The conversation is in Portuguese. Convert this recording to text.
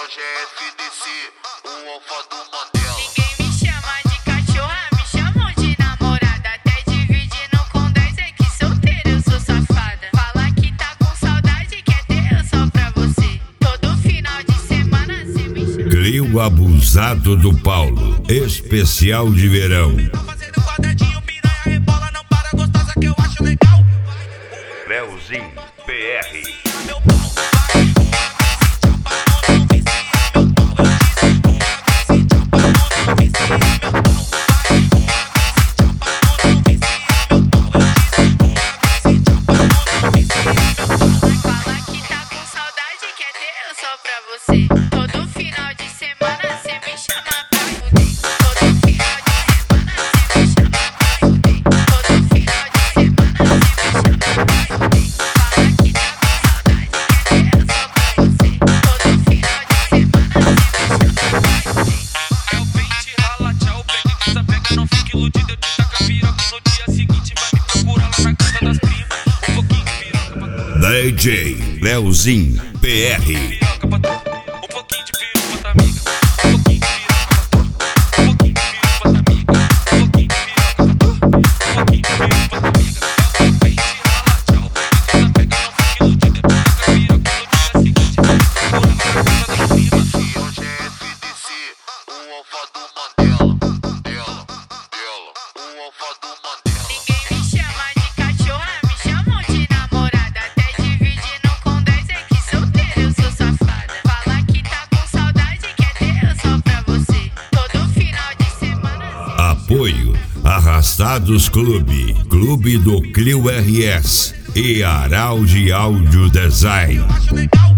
GFDC, o alfa do Mandela. Ninguém me chama de cachorra, me chamam de namorada. Até dividindo com 10 é que solteira eu sou safada. Fala que tá com saudade, quer ter eu só pra você. Todo final de semana cê me chama. Clio abusado do Paulo, especial de verão. Fazendo quadradinho, piranha rebola, não para gostosa que eu acho legal. Leozinho PR. Meu pau Fala que tá com saudade, quer ter eu só pra você. Todo final de semana cê me chama pra fuder. Todo final de semana cê me chama pra fuder. Todo final de semana cê me chama pra fuder. Fala que tá com saudade, quer ter eu só pra você. Todo final de semana cê me chama pra fuder. é o pente, rala, tchau, pega que desapega, não fique iludido, eu te taca piroca. No dia seguinte vai me procurar lá na casa das primas. Um pouquinho de piroca pra tu. DJ Leozinho PR. Piroca pra tu. Um pouquinho de piroca pra tua amiga. Um pouquinho de piroca pra tu. Um pouquinho de piroca pra tua amiga. Um pouquinho de piroca pra tu. Um pouquinho de piroca pra tua amiga. É o pente, rala, tchau, pega que desapega, não fique iludido, eu te taca piroca. No dia seguinte vai me procurar lá na casa das primas. GFDC, o alfa do Mandela. O alfa do Mandela. Ninguém me chama de cachorra, me chamam de namorada. Até dividindo com 10 é que solteira eu sou safada. Fala que tá com saudade, quer ter eu só pra você. Todo final de semana. Apoio Arrastados Clube, Clube do Clio RS e Araldi Audio Design. Acho legal.